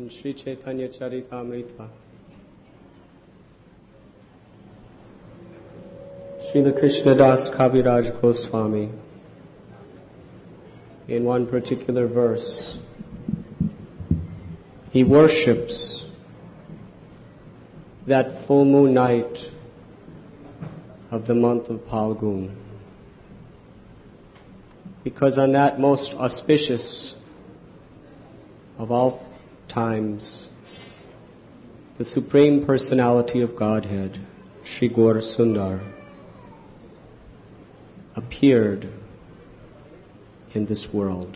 in Sri Chaitanya Charitamrita, Srila Krishnadas Kaviraj Goswami, in one particular verse, he worships that full moon night of the month of Phalgun, because on that most auspicious of all times, the Supreme Personality of Godhead, Shri Gaur Sundar, appeared in this world.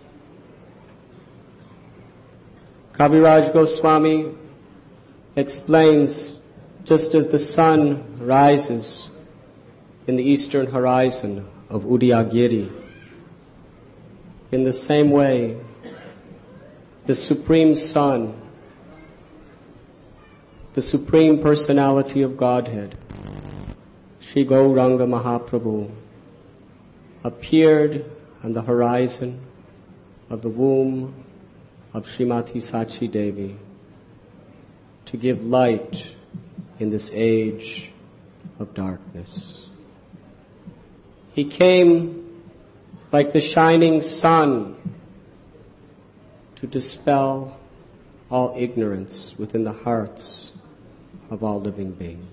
Kaviraj Goswami explains, just as the sun rises in the eastern horizon of Udayagiri, in the same way, the Supreme Son, the Supreme Personality of Godhead, Shri Gauranga Mahaprabhu, appeared on the horizon of the womb of Srimati Sachi Devi to give light in this age of darkness. He came like the shining sun to dispel all ignorance within the hearts of all living beings.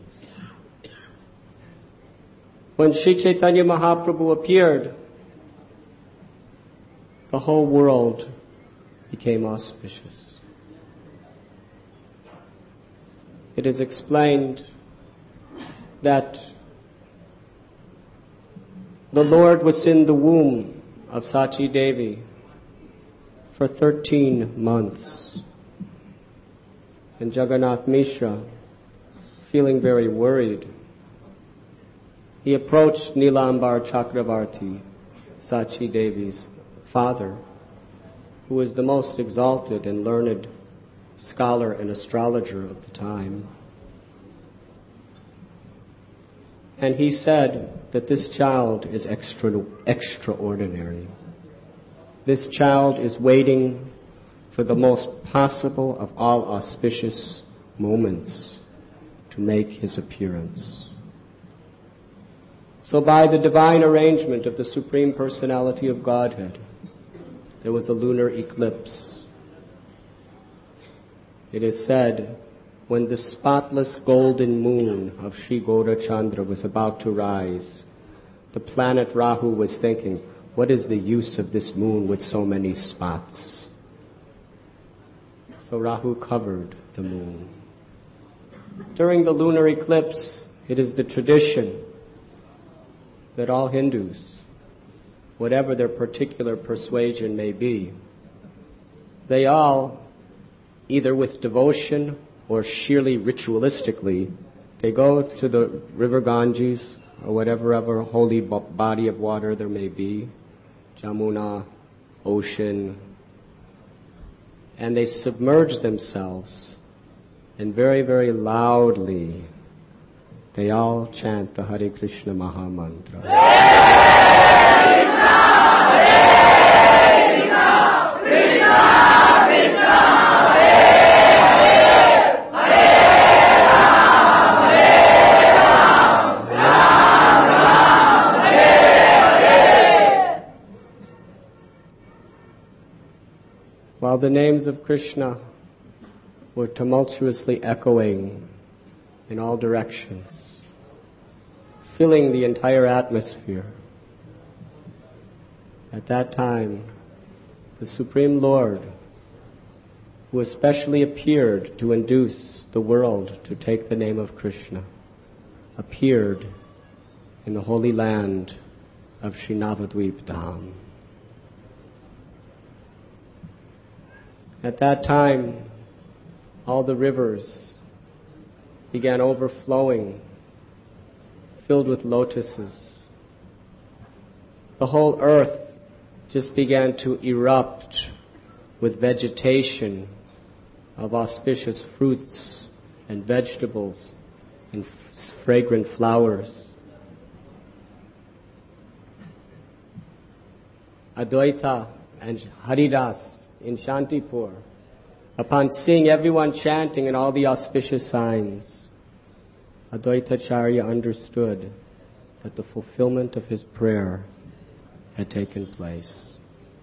When Sri Chaitanya Mahaprabhu appeared, the whole world became auspicious. It is explained that the Lord was in the womb of Sachi Devi for 13 months. And Jagannath Mishra, feeling very worried, he approached Nilambar Chakravarti, Sachi Devi's father, who was the most exalted and learned scholar and astrologer of the time. And he said that this child is extraordinary. This child is waiting for the most possible of all auspicious moments to make his appearance. So by the divine arrangement of the Supreme Personality of Godhead, there was a lunar eclipse. It is said, when the spotless golden moon of Sri Gaurachandra was about to rise, the planet Rahu was thinking, what is the use of this moon with so many spots? So Rahu covered the moon. During the lunar eclipse, it is the tradition that all Hindus, whatever their particular persuasion may be, they all, either with devotion or sheerly ritualistically, they go to the river Ganges or whatever other holy body of water there may be, Jamuna, ocean, and they submerge themselves, and very, very loudly they all chant the Hare Krishna Maha Mantra. Hare Krishna, Krishna Krishna, Hare Hare, Hare Ram, Ram Ram, Hare Hare. While the names of Krishna were tumultuously echoing in all directions, filling the entire atmosphere, at that time, the Supreme Lord, who especially appeared to induce the world to take the name of Krishna, appeared in the holy land of Sri Navadvip Dham. At that time, all the rivers began overflowing, filled with lotuses. The whole earth just began to erupt with vegetation of auspicious fruits and vegetables and fragrant flowers. Advaita and Haridas in Shantipur Upon seeing everyone chanting and all the auspicious signs, Advaita Acharya understood that the fulfillment of his prayer had taken place.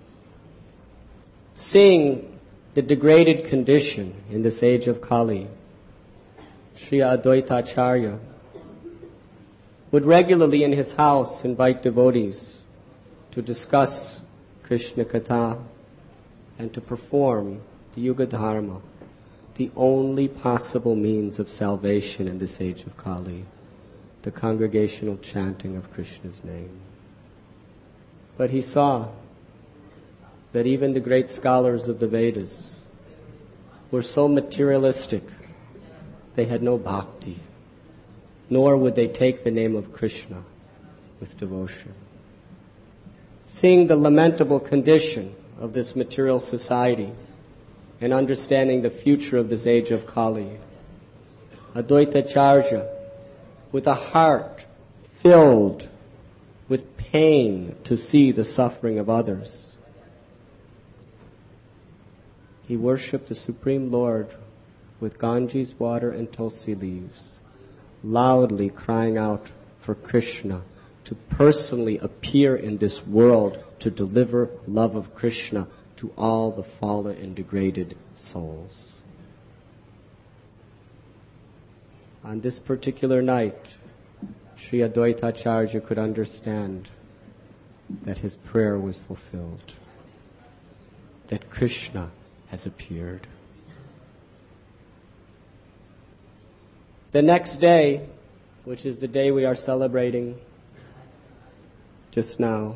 Seeing the degraded condition in this age of Kali, Sri Advaita Acharya would regularly in his house invite devotees to discuss Krishna Katha and to perform the Yuga Dharma, the only possible means of salvation in this age of Kali, the congregational chanting of Krishna's name. But he saw that even the great scholars of the Vedas were so materialistic, they had no bhakti, nor would they take the name of Krishna with devotion. Seeing the lamentable condition of this material society and understanding the future of this age of Kali, Advaita Acharya, with a heart filled with pain to see the suffering of others, he worshipped the Supreme Lord with Ganges water and tulsi leaves, loudly crying out for Krishna to personally appear in this world to deliver love of Krishna to all the fallen and degraded souls. On this particular night, Sri Advaita Acharya could understand that his prayer was fulfilled, that Krishna has appeared. The next day, which is the day we are celebrating just now,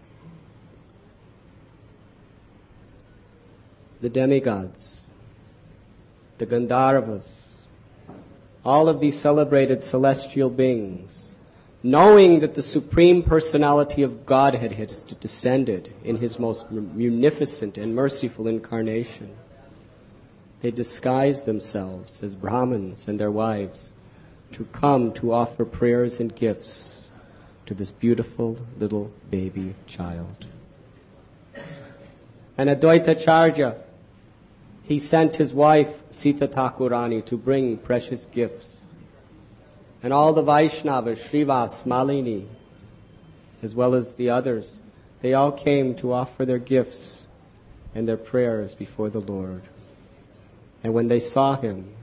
the demigods, the Gandharvas, all of these celebrated celestial beings, knowing that the Supreme Personality of Godhead has descended in His most munificent and merciful incarnation, they disguised themselves as Brahmins and their wives to come to offer prayers and gifts to this beautiful little baby child. And Advaita Acharya, he sent his wife Sita Thakurani to bring precious gifts. And all the Vaishnavas, Srivas, Malini, as well as the others, they all came to offer their gifts and their prayers before the Lord. And when they saw him,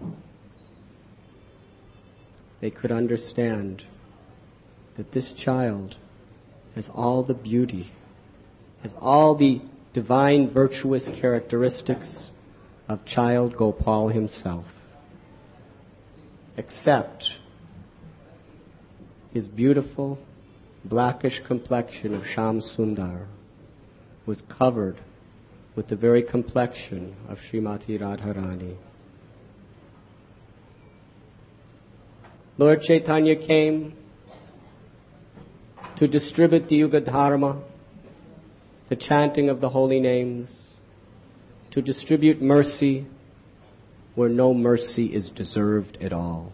they could understand that this child has all the beauty, has all the divine virtuous characteristics of child Gopal himself, except his beautiful blackish complexion of Sham Sundar was covered with the very complexion of Srimati Radharani. Lord Chaitanya came to distribute the Yuga Dharma, the chanting of the holy names, to distribute mercy where no mercy is deserved at all.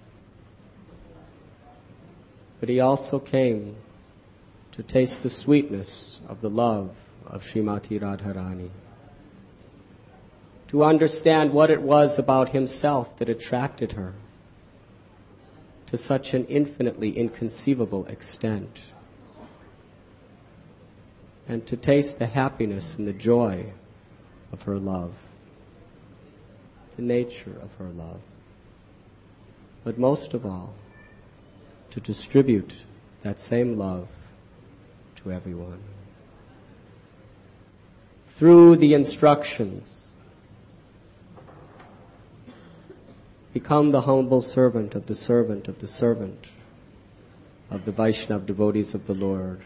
But he also came to taste the sweetness of the love of Srimati Radharani, to understand what it was about himself that attracted her to such an infinitely inconceivable extent, and to taste the happiness and the joy of her love, the nature of her love, but most of all, to distribute that same love to everyone. Through the instructions, become the humble servant of the servant of the servant of the Vaishnava devotees of the Lord,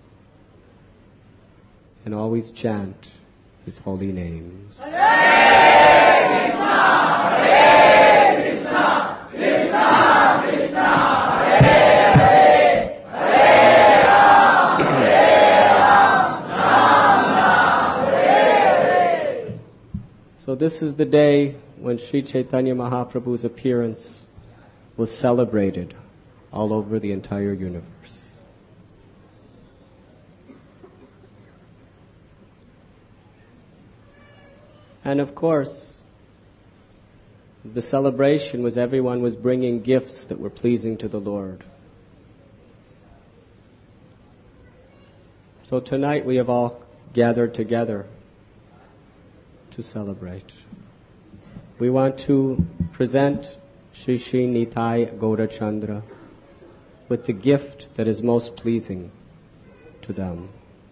and always chant His holy names. Hare Krishna, Hare Krishna, Krishna Krishna, Hare Hare, Hare Ram, Ram Ram, Hare Hare. So this is the day when Sri Chaitanya Mahaprabhu's appearance was celebrated all over the entire universe. And of course, The celebration was everyone was bringing gifts that were pleasing to the Lord. So tonight we have all gathered together to celebrate. We want to present Shri Shri Nitai Gaurachandra with the gift that is most pleasing to them.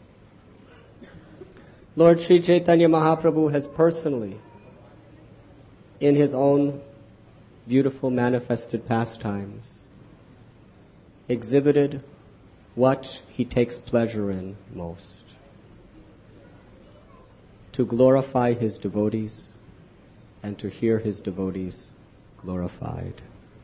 Lord Sri Chaitanya Mahaprabhu has personally, in his own beautiful manifested pastimes, exhibited what he takes pleasure in most: to glorify his devotees and to hear his devotees glorified.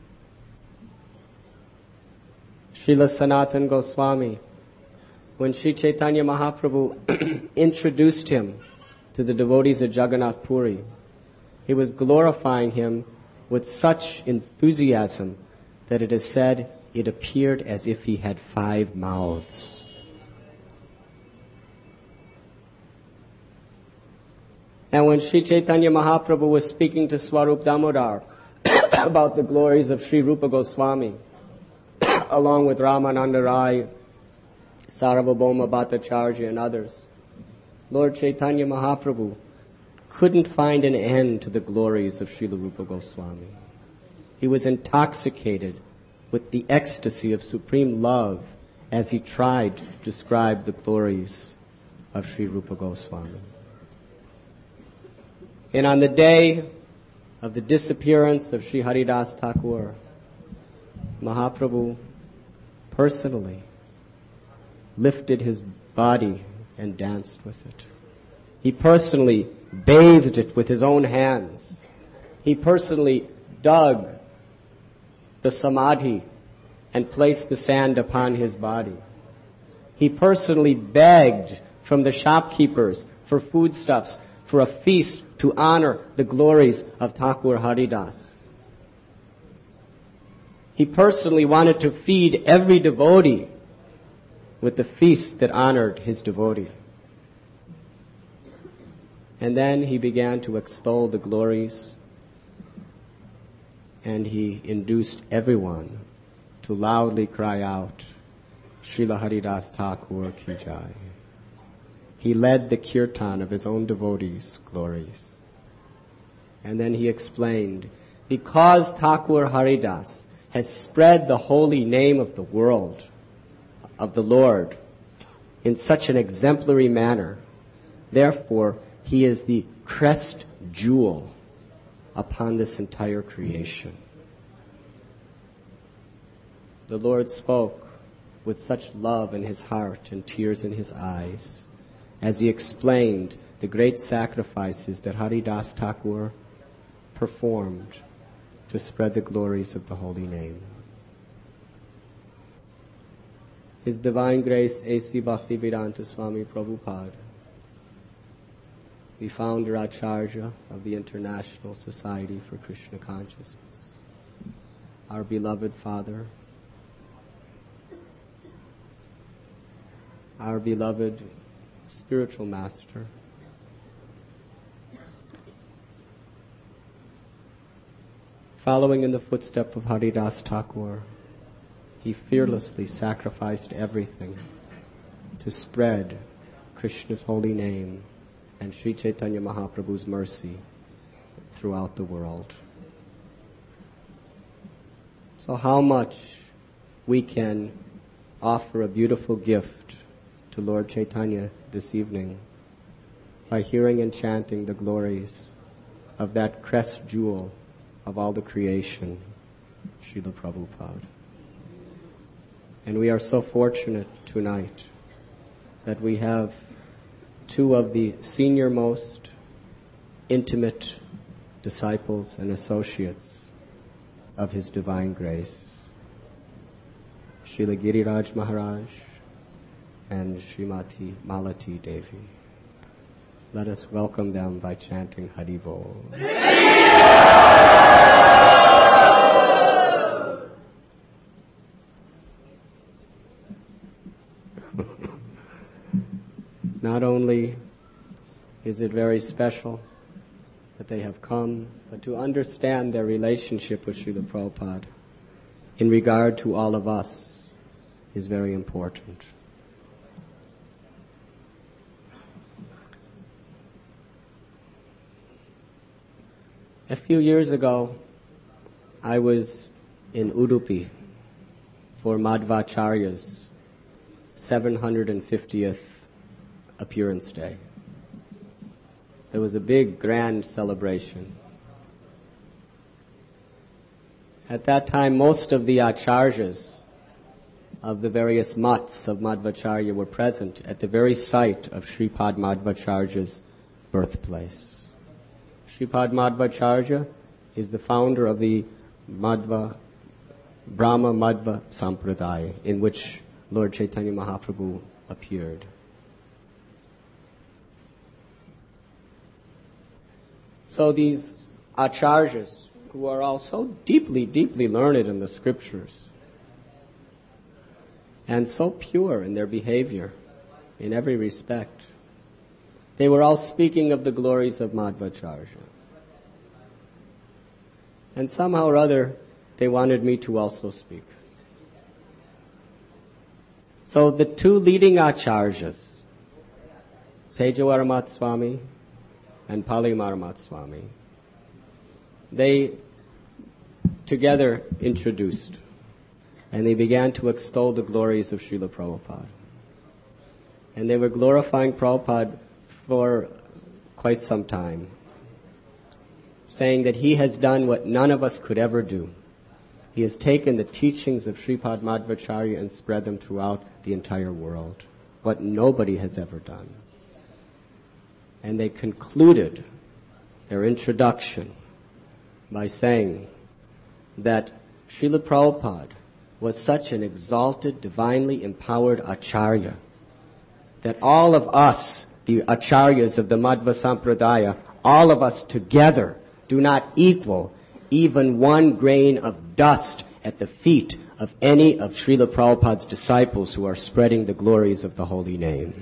Srila Sanatana Goswami, when Sri Chaitanya Mahaprabhu introduced him to the devotees of Jagannath Puri, he was glorifying him with such enthusiasm that it is said it appeared as if he had 5 mouths. And when Sri Chaitanya Mahaprabhu was speaking to Swarup Damodar about the glories of Sri Rupa Goswami, along with Ramananda Rai, Sarvabhauma Bhattacharya and others, Lord Chaitanya Mahaprabhu couldn't find an end to the glories of Srila Rupa Goswami. He was intoxicated with the ecstasy of supreme love as he tried to describe the glories of Sri Rupa Goswami. And on the day of the disappearance of Sri Haridas Thakur, Mahaprabhu personally lifted his body and danced with it. He personally bathed it with his own hands. He personally dug the samadhi and placed the sand upon his body. He personally begged from the shopkeepers for foodstuffs for a feast to honor the glories of Thakur Haridas. He personally wanted to feed every devotee with the feast that honored his devotee. And then he began to extol the glories, and he induced everyone to loudly cry out, Srila Haridas Thakur Ki Jai. He led the kirtan of his own devotees' glories. And then he explained, because Thakur Haridas has spread the holy name of the world, of the Lord, in such an exemplary manner, therefore he is the crest jewel upon this entire creation. The Lord spoke with such love in his heart and tears in his eyes as he explained the great sacrifices that Haridas Thakur performed to spread the glories of the holy name. His Divine Grace A.C. Bhaktivedanta Swami Prabhupada, the founder Acharya of the International Society for Krishna Consciousness, our beloved Father, our beloved spiritual master, following in the footsteps of Haridas Thakur, he fearlessly sacrificed everything to spread Krishna's holy name and Sri Chaitanya Mahaprabhu's mercy throughout the world. So how much we can offer a beautiful gift to Lord Chaitanya this evening by hearing and chanting the glories of that crest jewel of all the creation, Srila Prabhupada. And we are so fortunate tonight that we have 2 of the senior most intimate disciples and associates of His Divine Grace, Srila Giriraj Maharaj and Srimati Malati Devi. Let us welcome them by chanting Hari Bol. Not only is it very special that they have come, but to understand their relationship with Srila Prabhupada in regard to all of us is very important. A few years ago, I was in Udupi for Madhvacharya's 750th appearance day. There was a big, grand celebration. At that time, most of the acharyas of the various mats of Madhvacharya were present at the very site of Sripad Madhvacharya's birthplace. Sripad Madhvacharya is the founder of the Brahma Madhva Sampradaya, in which Lord Chaitanya Mahaprabhu appeared. So these acharyas, who are all so deeply, deeply learned in the scriptures, and so pure in their behavior, in every respect, they were all speaking of the glories of Madhvacharya. And somehow or other, they wanted me to also speak. So the two leading acharyas, Pejawaramat Swami and Palimaramat Swami, they together introduced, and they began to extol the glories of Srila Prabhupada. And they were glorifying Prabhupada for quite some time, saying that he has done what none of us could ever do. He has taken the teachings of Sripad Madhvacharya and spread them throughout the entire world, what nobody has ever done. And they concluded their introduction by saying that Srila Prabhupada was such an exalted, divinely empowered acharya that all of us, the acharyas of the Madhva Sampradaya, all of us together do not equal even one grain of dust at the feet of any of Srila Prabhupada's disciples who are spreading the glories of the holy name.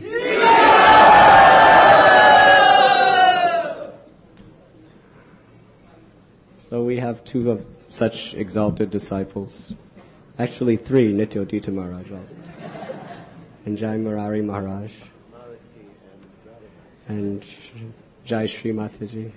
So we have two of such exalted disciples. Actually three, Nityodita Maharaj also. And Jai Murari Maharaj. And Jai Shri Mataji.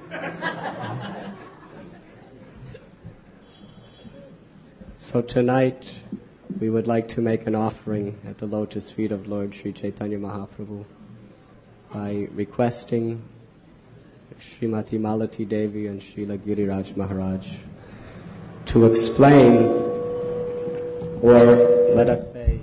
So tonight, we would like to make an offering at the lotus feet of Lord Sri Chaitanya Mahaprabhu by requesting Srimati Malati Devi and Srila Giriraj Maharaj to explain, or let us say,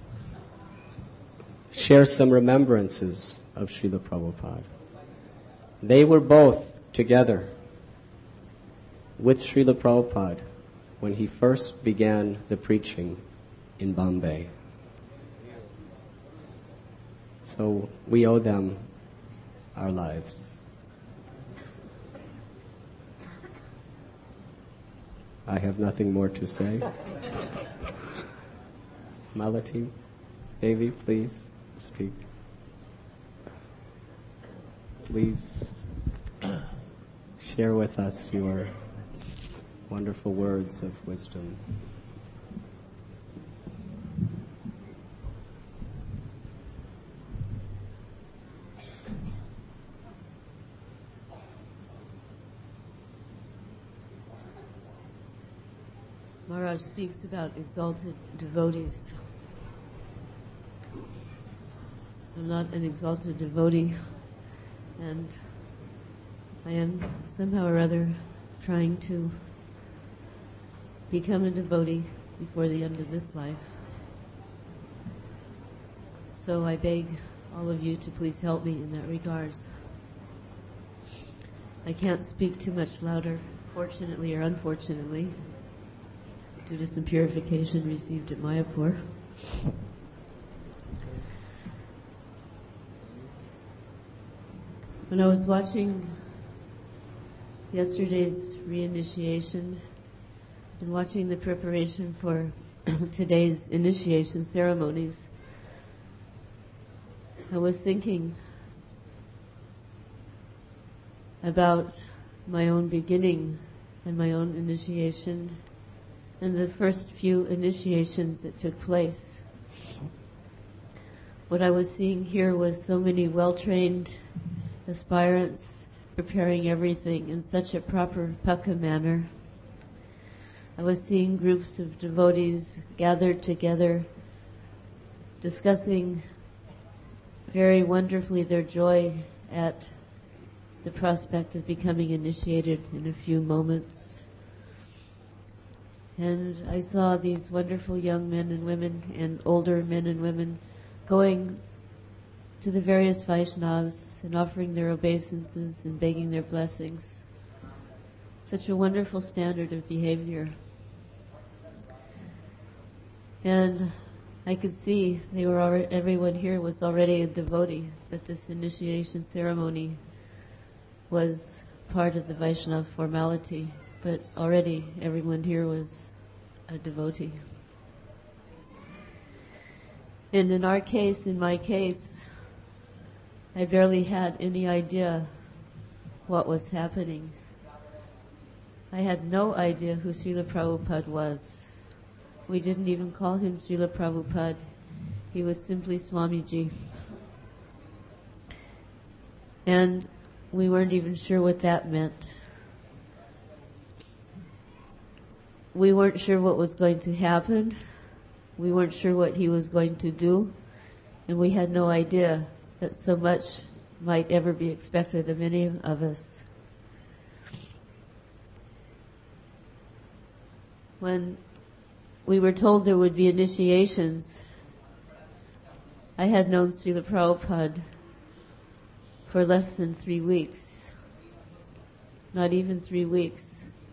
share some remembrances of Srila Prabhupada. They were both together with Srila Prabhupada when he first began the preaching in Bombay. So we owe them our lives. I have nothing more to say. Malati, Devi, please speak. Please share with us your wonderful words of wisdom. Maharaj speaks about exalted devotees. I'm not an exalted devotee, and I am somehow or other trying to become a devotee before the end of this life. So I beg all of you to please help me in that regards. I can't speak too much louder, fortunately or unfortunately, due to some purification received at Mayapur. When I was watching yesterday's reinitiation and watching the preparation for today's initiation ceremonies, I was thinking about my own beginning and my own initiation and the first few initiations that took place. What I was seeing here was so many well-trained aspirants preparing everything in such a proper Pukka manner. I was seeing groups of devotees gathered together, discussing very wonderfully their joy at the prospect of becoming initiated in a few moments. And I saw these wonderful young men and women and older men and women going to the various Vaishnavas and offering their obeisances and begging their blessings. Such a wonderful standard of behavior. And I could see everyone here was already a devotee, that this initiation ceremony was part of the Vaishnava formality, but already everyone here was a devotee. And in my case, I barely had any idea what was happening. I had no idea who Srila Prabhupada was. We didn't even call him Srila Prabhupada. He was simply Swamiji. And we weren't even sure what that meant. We weren't sure what was going to happen. We weren't sure what he was going to do. And we had no idea that so much might ever be expected of any of us. When we were told there would be initiations, I had known Srila Prabhupada for less than 3 weeks. Not even 3 weeks.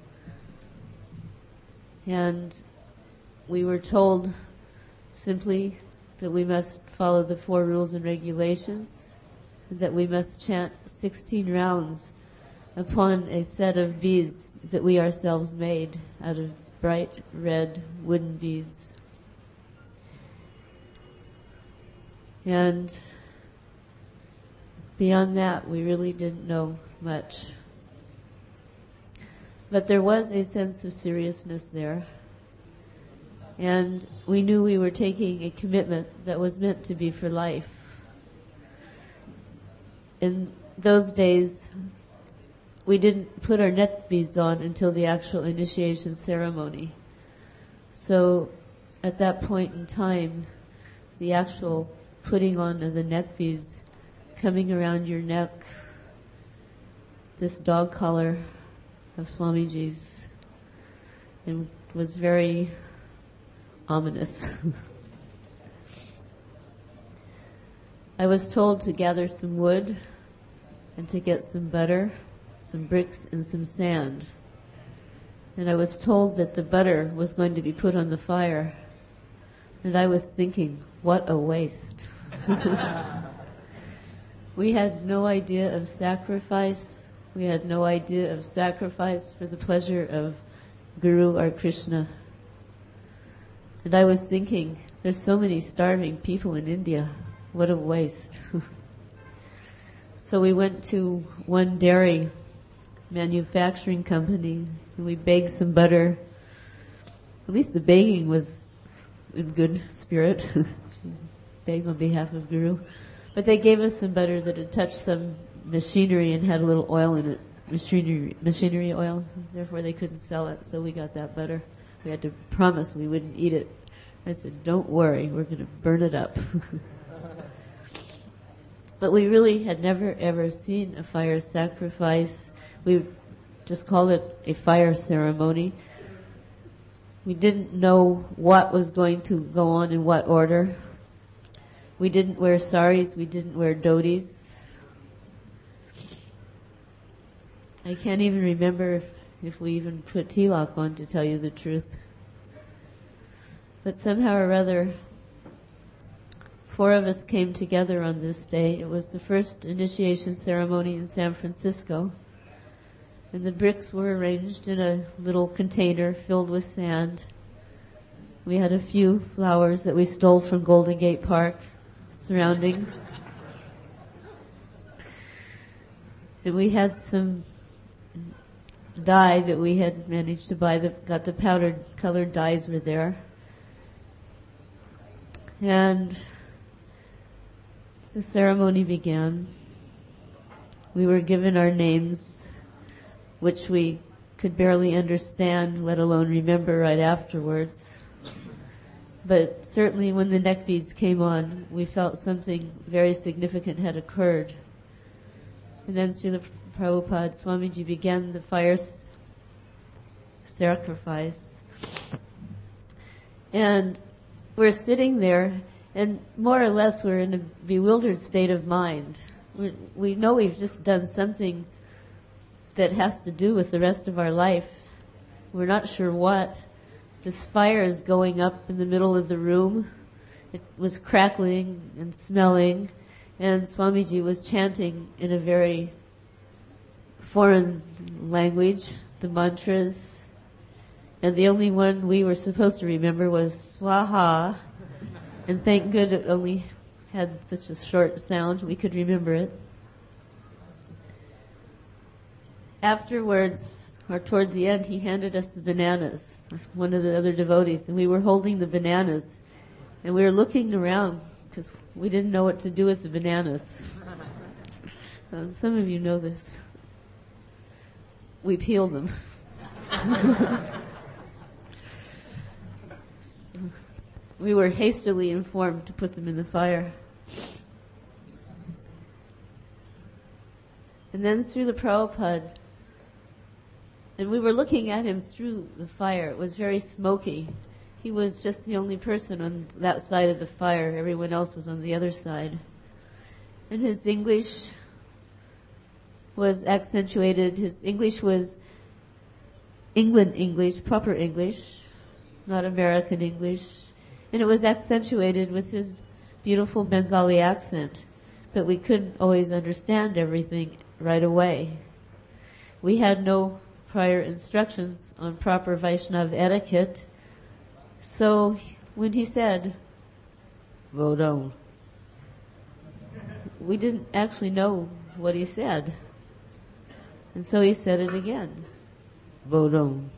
And we were told simply that we must follow the 4 rules and regulations, that we must chant 16 rounds upon a set of beads that we ourselves made out of bright red wooden beads. And beyond that, we really didn't know much. But there was a sense of seriousness there. And we knew we were taking a commitment that was meant to be for life. In those days, we didn't put our neck beads on until the actual initiation ceremony. So at that point in time, the actual putting on of the neck beads, coming around your neck, this dog collar of Swamiji's, and was very ominous. I was told to gather some wood and to get some butter, some bricks and some sand. And I was told that the butter was going to be put on the fire. And I was thinking, what a waste. We had no idea of sacrifice. We had no idea of sacrifice for the pleasure of Guru or Krishna. And I was thinking, there's so many starving people in India. What a waste. So we went to one dairy manufacturing company and we begged some butter. At least the begging was in good spirit. Begged on behalf of Guru. But they gave us some butter that had touched some machinery and had a little oil in it. Machinery oil. Therefore they couldn't sell it. So we got that butter. We had to promise we wouldn't eat it. I said, don't worry, we're going to burn it up. But we really had never ever seen a fire sacrifice. We just called it a fire ceremony. We didn't know what was going to go on in what order. We didn't wear saris, we didn't wear dhotis. I can't even remember if we even put tilak on, to tell you the truth. But somehow or other, 4 of us came together on this day. It was the first initiation ceremony in San Francisco. And the bricks were arranged in a little container filled with sand. We had a few flowers that we stole from Golden Gate Park surrounding. And we had some dye that we had managed to buy that got the powdered colored dyes were there. And the ceremony began. We were given our names, which we could barely understand, let alone remember right afterwards. But certainly when the neck beads came on, we felt something very significant had occurred. And then Srila Prabhupada, Swamiji began the fire sacrifice. And we're sitting there, and more or less we're in a bewildered state of mind. We know we've just done something that has to do with the rest of our life. We're not sure what. This fire is going up in the middle of the room. It was crackling and smelling, and Swamiji was chanting in a very foreign language, the mantras. And the only one we were supposed to remember was Swaha. And thank good it only had such a short sound, we could remember it. Afterwards, or toward the end, he handed us the bananas, one of the other devotees, and we were holding the bananas. And we were looking around because we didn't know what to do with the bananas. Some of you know this. We peeled them. We were hastily informed to put them in the fire. And then Srila Prabhupada, and we were looking at him through the fire. It was very smoky. He was just the only person on that side of the fire. Everyone else was on the other side. And his English was accentuated. His English was England English, proper English, not American English. And it was accentuated with his beautiful Bengali accent. But we couldn't always understand everything right away. We had no prior instructions on proper Vaishnava etiquette. So when he said, Vodon, we didn't actually know what he said. And so he said it again. Vodon.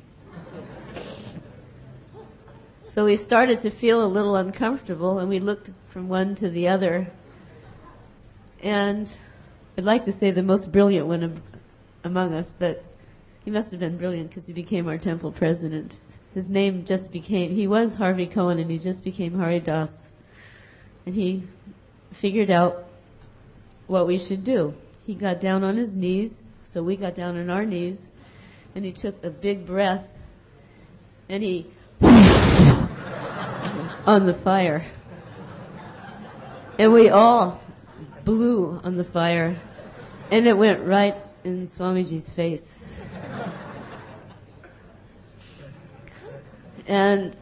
So we started to feel a little uncomfortable, and we looked from one to the other. And I'd like to say the most brilliant one among us, but he must have been brilliant because he became our temple president. His name he was Harvey Cohen, and he just became Hari Das. And he figured out what we should do. He got down on his knees, so we got down on our knees, and he took a big breath, and he on the fire. And we all blew on the fire, and it went right in Swamiji's face. And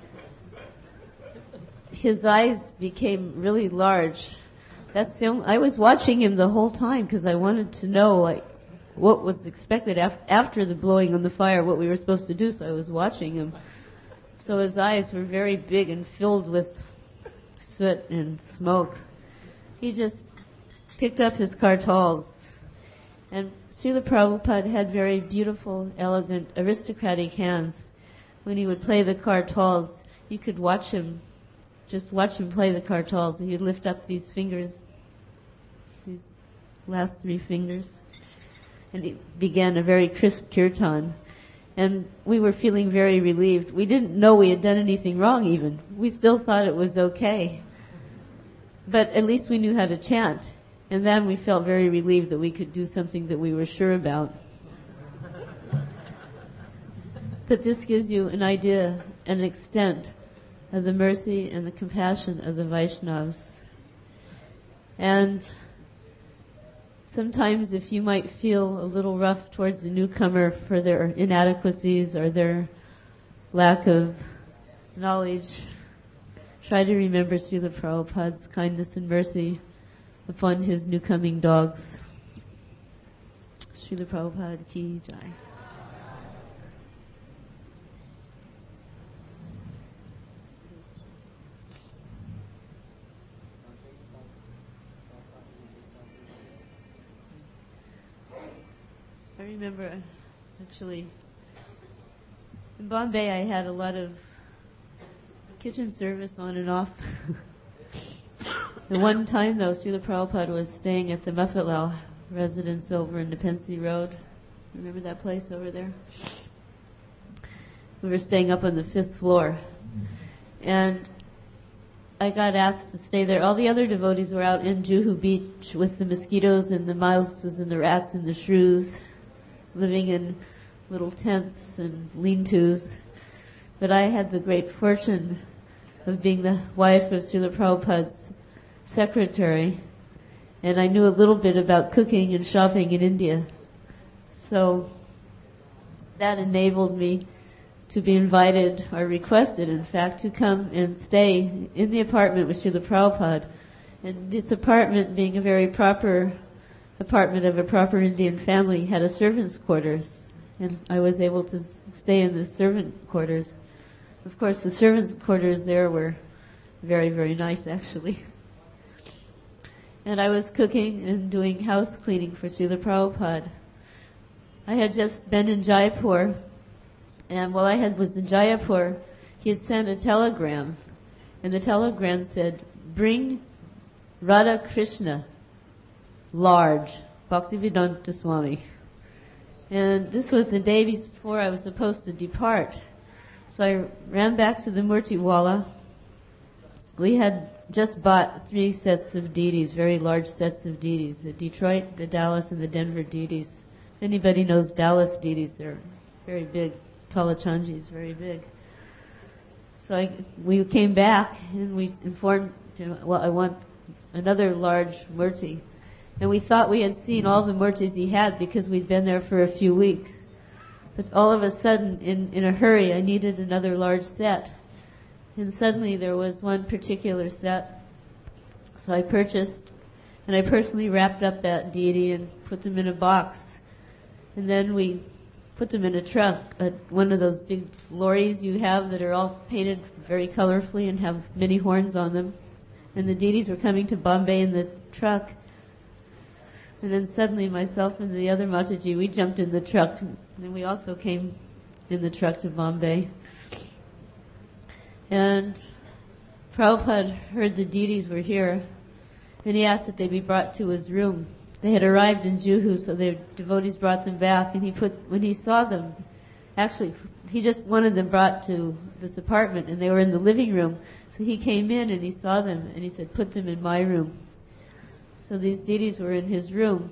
his eyes became really large. I was watching him the whole time because I wanted to know what was expected after the blowing on the fire, what we were supposed to do, so I was watching him. So his eyes were very big and filled with soot and smoke. He just picked up his kartals. And Srila Prabhupada had very beautiful, elegant, aristocratic hands. When he would play the kartals, you could watch him play the kartals. He'd lift up these fingers, these last three fingers, and he began a very crisp kirtan. And we were feeling very relieved. We didn't know we had done anything wrong even. We still thought it was okay. But at least we knew how to chant. And then we felt very relieved that we could do something that we were sure about. But this gives you an idea, an extent of the mercy and the compassion of the Vaishnavas. And sometimes if you might feel a little rough towards the newcomer for their inadequacies or their lack of knowledge, try to remember Srila Prabhupada's kindness and mercy upon his newcoming dogs. Srila Prabhupada ki jai. I remember, actually, in Bombay I had a lot of kitchen service on and off. The one time, though, Srila Prabhupada was staying at the Muffatlal residence over in Nepencey Road. Remember that place over there? We were staying up on the 5th floor. And I got asked to stay there. All the other devotees were out in Juhu Beach with the mosquitoes and the mouses and the rats and the shrews, living in little tents and lean-tos. But I had the great fortune of being the wife of Srila Prabhupada's secretary, and I knew a little bit about cooking and shopping in India. So that enabled me to be invited, or requested in fact, to come and stay in the apartment with Srila Prabhupada. And this apartment, being a very proper apartment of a proper Indian family, had a servant's quarters, and I was able to stay in the servant quarters. Of course, the servants' quarters there were very, very nice, actually. And I was cooking and doing house cleaning for Srila Prabhupada. I had just been in Jaipur, and while I was in Jaipur, he had sent a telegram, and the telegram said, "Bring Radha Krishna, large, Bhaktivedanta Swami." And this was the day before I was supposed to depart. So I ran back to the Murtiwala. We had just bought 3 sets of deities, very large sets of deities, the Detroit, the Dallas, and the Denver deities. If anybody knows Dallas deities, they're very big. Kalachandji is very big. So we came back and we informed him, well, I want another large murti. And we thought we had seen all the murtis he had because we'd been there for a few weeks. But all of a sudden, in a hurry, I needed another large set. And suddenly there was one particular set. So I purchased, and I personally wrapped up that deity and put them in a box. And then we put them in a truck, one of those big lorries you have that are all painted very colorfully and have many horns on them. And the deities were coming to Bombay in the truck. And then suddenly myself and the other Mataji, we jumped in the truck, and we also came in the truck to Bombay. And Prabhupada heard the deities were here, and he asked that they be brought to his room. They had arrived in Juhu, so the devotees brought them back, and when he saw them, actually, he just wanted them brought to this apartment, and they were in the living room. So he came in and he saw them, and he said, "Put them in my room." So these deities were in his room.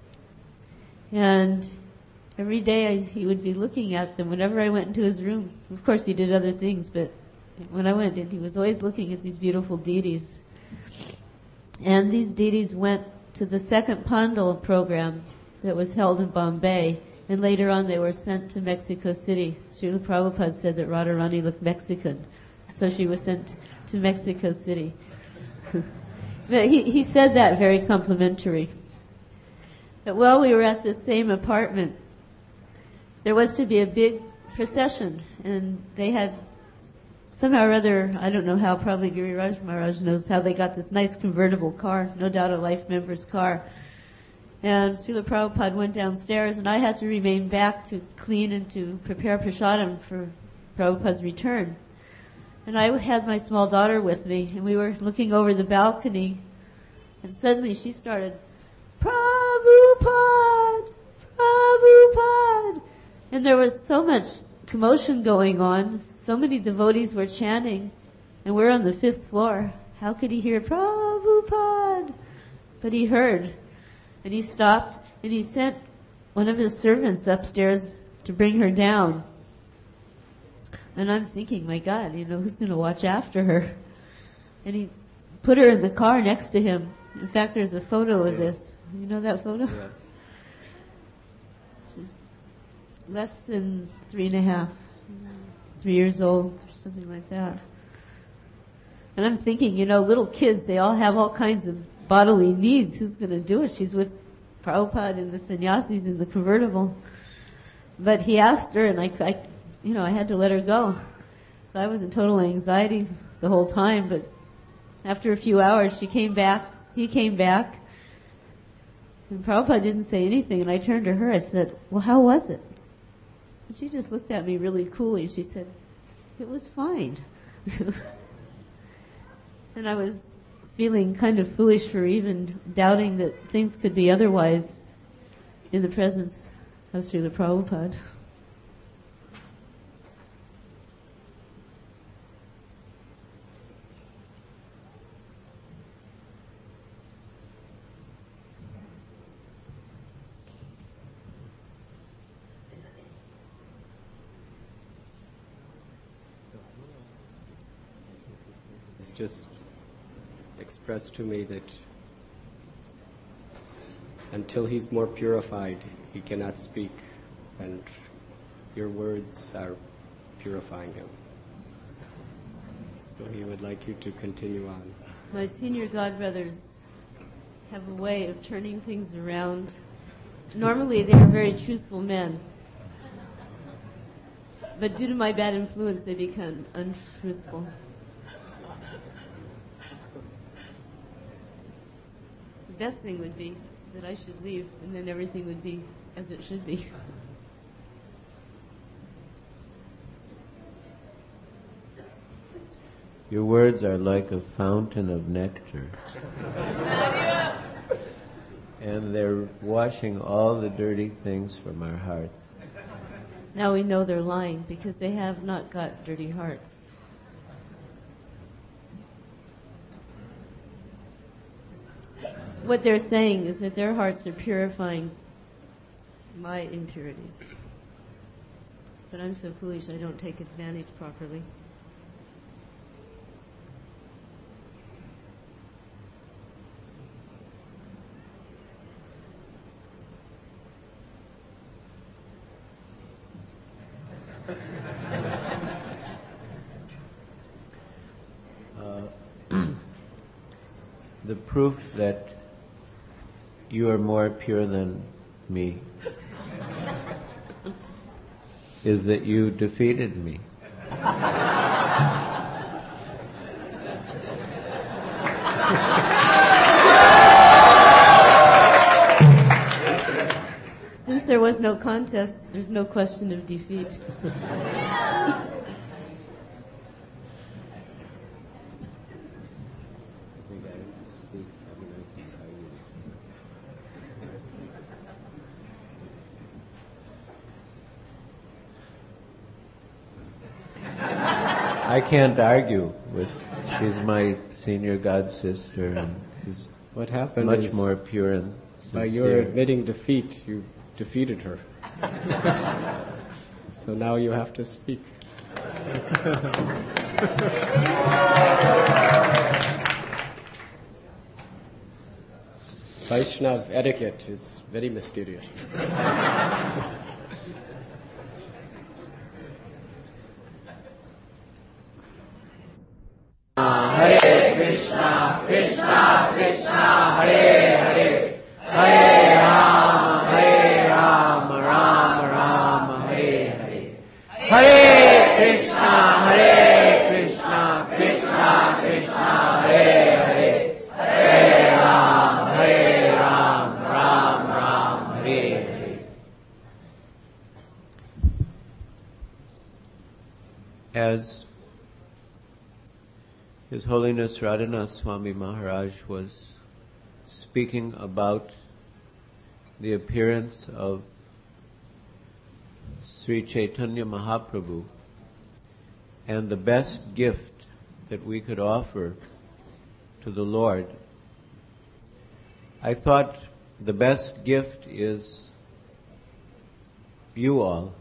And every day he would be looking at them whenever I went into his room. Of course he did other things, but when I went in, he was always looking at these beautiful deities. And these deities went to the second Pandal program that was held in Bombay, and later on they were sent to Mexico City. Srila Prabhupada said that Radharani looked Mexican, so she was sent to Mexico City. But he said that very complimentary. But while we were at the same apartment, there was to be a big procession, and they had somehow or other, I don't know how, probably Giriraj Maharaj knows how, they got this nice convertible car, no doubt a life member's car. And Srila Prabhupada went downstairs, and I had to remain back to clean and to prepare prasadam for Prabhupada's return. And I had my small daughter with me, and we were looking over the balcony, and suddenly she started, "Prabhupada! Prabhupada!" And there was so much commotion going on, so many devotees were chanting, and we're on the 5th floor. How could he hear Prabhupada? But he heard, and he stopped, and he sent one of his servants upstairs to bring her down. And I'm thinking, my God, who's going to watch after her? And he put her in the car next to him. In fact, there's a photo of this. You know that photo? Yeah. Less than 3.5, 3 years old, or something like that. And I'm thinking, little kids, they all have all kinds of bodily needs. Who's going to do it? She's with Prabhupada and the sannyasis in the convertible. But he asked her, and I had to let her go. So I was in total anxiety the whole time, but after a few hours he came back, And Prabhupada didn't say anything, and I turned to her, I said, well, how was it? And she just looked at me really coolly, and she said, it was fine. And I was feeling kind of foolish for even doubting that things could be otherwise in the presence of Srila Prabhupada. It's just expressed to me that until he's more purified, he cannot speak, and your words are purifying him. So he would like you to continue on. My senior godbrothers have a way of turning things around. Normally they are very truthful men, but due to my bad influence they become untruthful. The best thing would be that I should leave, and then everything would be as it should be. Your words are like a fountain of nectar. And they're washing all the dirty things from our hearts. Now we know they're lying, because they have not got dirty hearts. What they're saying is that their hearts are purifying my impurities. But I'm so foolish I don't take advantage properly. The proof that you are more pure than me is that you defeated me. Since there was no contest, there's no question of defeat. I can't argue with. She's my senior god sister, and she's What happened much is, more pure and sincere. by your admitting defeat, you defeated her. So now you have to speak. Vaishnav etiquette is very mysterious. Hare Krishna, Krishna Krishna, Hare Hare, Hare Rama, Rama Rama, Hare Hare. Hare Krishna, Krishna Krishna, Hare Hare, Hare Rama, Rama Rama, Hare Hare. As His Holiness Radhanath Swami Maharaj was speaking about the appearance of Sri Chaitanya Mahaprabhu and the best gift that we could offer to the Lord, I thought the best gift is you all,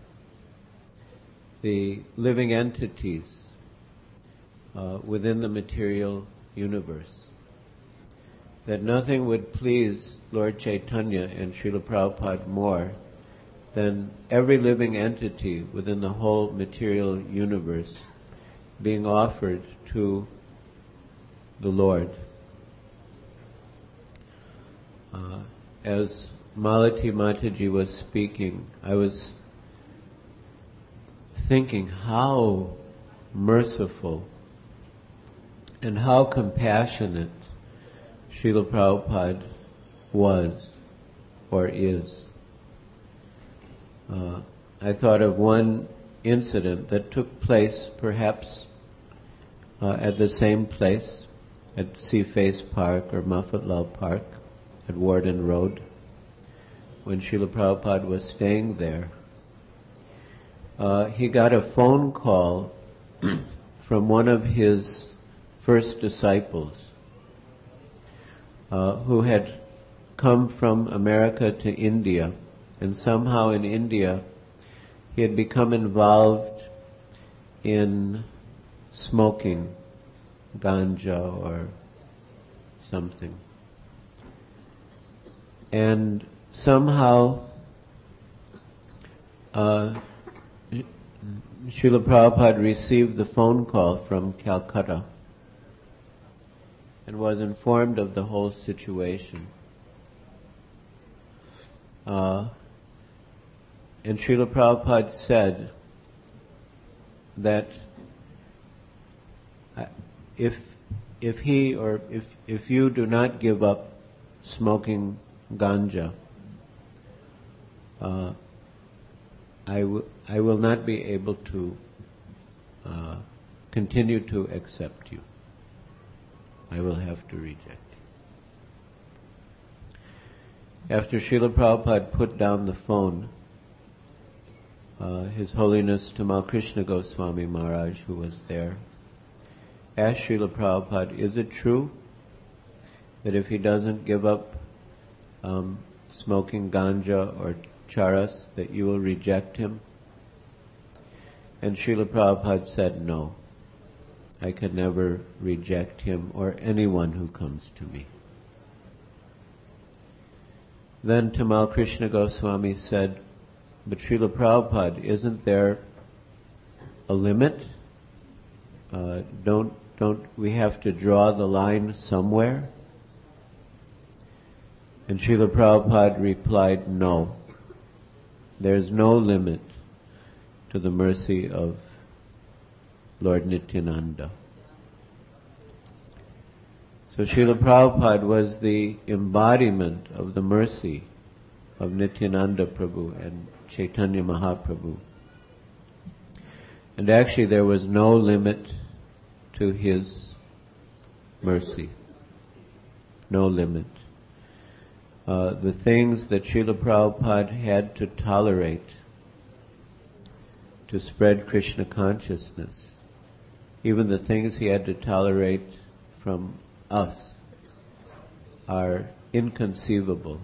the living entities within the material universe. That nothing would please Lord Chaitanya and Srila Prabhupada more than every living entity within the whole material universe being offered to the Lord. As Malati Mataji was speaking, I was thinking how merciful and how compassionate Srila Prabhupada was or is. I thought of one incident that took place perhaps at the same place, at Seaface Park or Maffatlal Park at Warden Road, when Srila Prabhupada was staying there. He got a phone call from one of his first disciples who had come from America to India, and somehow in India he had become involved in smoking ganja or something. And somehow Srila Prabhupada received the phone call from Calcutta and was informed of the whole situation. And Srila Prabhupada said that if he or if you do not give up smoking ganja, I will not be able to continue to accept you. I will have to reject you. After Srila Prabhupada put down the phone, His Holiness Tamal Krishna Goswami Maharaj, who was there, asked Srila Prabhupada, is it true that if he doesn't give up smoking ganja or charas, that you will reject him? And Srila Prabhupada said, no, I can never reject him or anyone who comes to me. Then Tamal Krishna Goswami said, but Srila Prabhupada, isn't there a limit? Don't we have to draw the line somewhere? And Srila Prabhupada replied, no. There's no limit to the mercy of Lord Nityananda. So Srila Prabhupada was the embodiment of the mercy of Nityananda Prabhu and Chaitanya Mahaprabhu. And actually there was no limit to his mercy. No limit. The things that Srila Prabhupada had to tolerate to spread Krishna consciousness, even the things he had to tolerate from us, are inconceivable.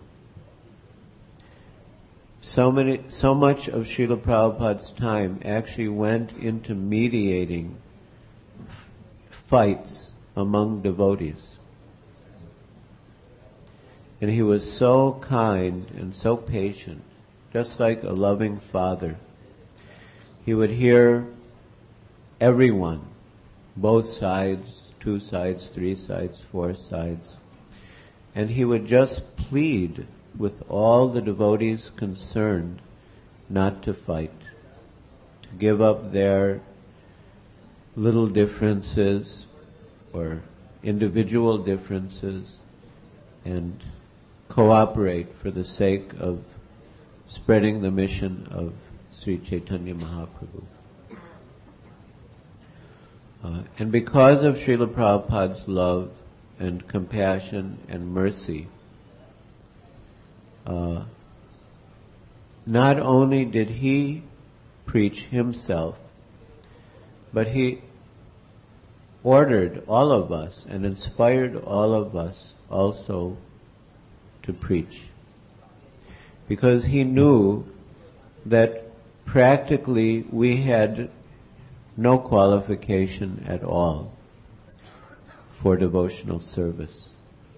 So much of Srila Prabhupada's time actually went into mediating fights among devotees. And he was so kind and so patient, just like a loving father. He would hear everyone, both sides, 2 sides, 3 sides, 4 sides, and he would just plead with all the devotees concerned not to fight, to give up their little differences or individual differences and cooperate for the sake of spreading the mission of Sri Chaitanya Mahaprabhu. And because of Srila Prabhupada's love and compassion and mercy, not only did he preach himself, but he ordered all of us and inspired all of us also to preach. Because he knew that practically we had no qualification at all for devotional service.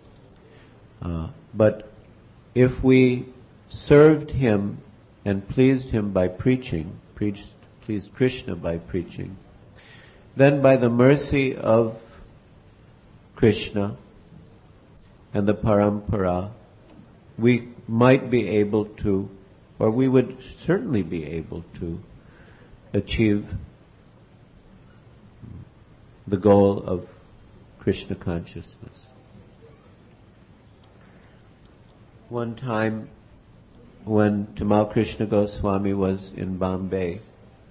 But if we served him and pleased him by preaching, pleased Krishna by preaching, then by the mercy of Krishna and the Parampara, we might be able to, or we would certainly be able to, achieve the goal of Krishna consciousness. One time, when Tamal Krishna Goswami was in Bombay,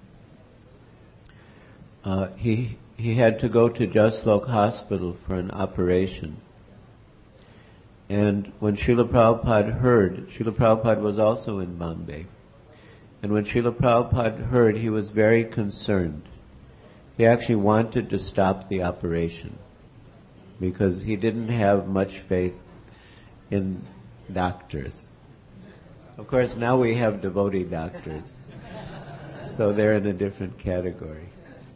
he had to go to Jaslok Hospital for an operation. And when Srila Prabhupada heard, Srila Prabhupada was also in Bombay, and when Srila Prabhupada heard, he was very concerned. He actually wanted to stop the operation because he didn't have much faith in doctors. Of course, now we have devotee doctors, so they're in a different category.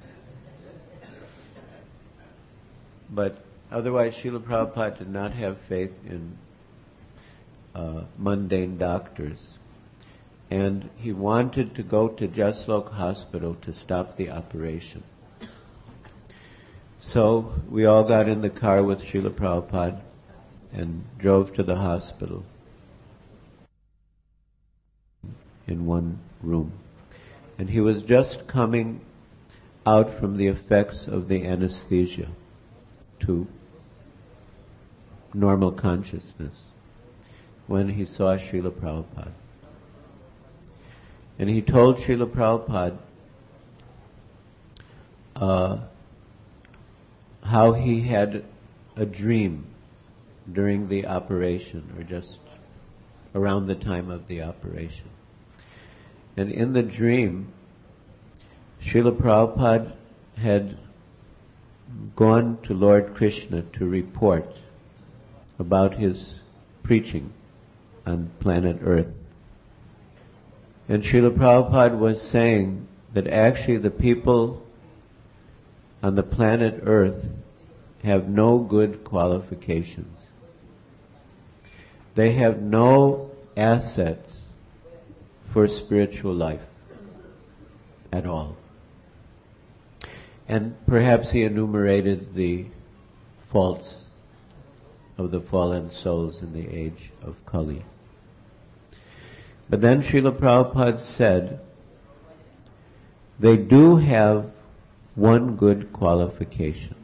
But otherwise, Srila Prabhupada did not have faith in mundane doctors. And he wanted to go to Jaslok Hospital to stop the operation. So we all got in the car with Srila Prabhupada and drove to the hospital in one room. And he was just coming out from the effects of the anesthesia to normal consciousness when he saw Srila Prabhupada. And he told Srila Prabhupada how he had a dream during the operation, or just around the time of the operation. And in the dream, Srila Prabhupada had gone to Lord Krishna to report about his preaching on planet Earth. And Srila Prabhupada was saying that actually the people on the planet Earth have no good qualifications. They have no assets for spiritual life at all. And perhaps he enumerated the faults of the fallen souls in the age of Kali. But then Srila Prabhupada said, they do have one good qualification,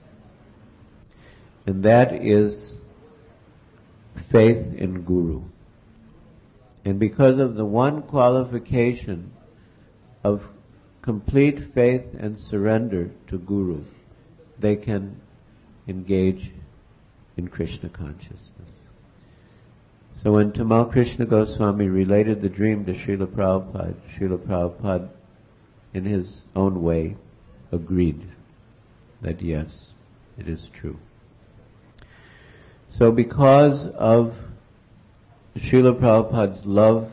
and that is faith in Guru. And because of the one qualification of complete faith and surrender to Guru, they can engage in Krishna consciousness. So when Tamal Krishna Goswami related the dream to Srila Prabhupada, in his own way, agreed that yes, it is true. So because of Srila Prabhupada's love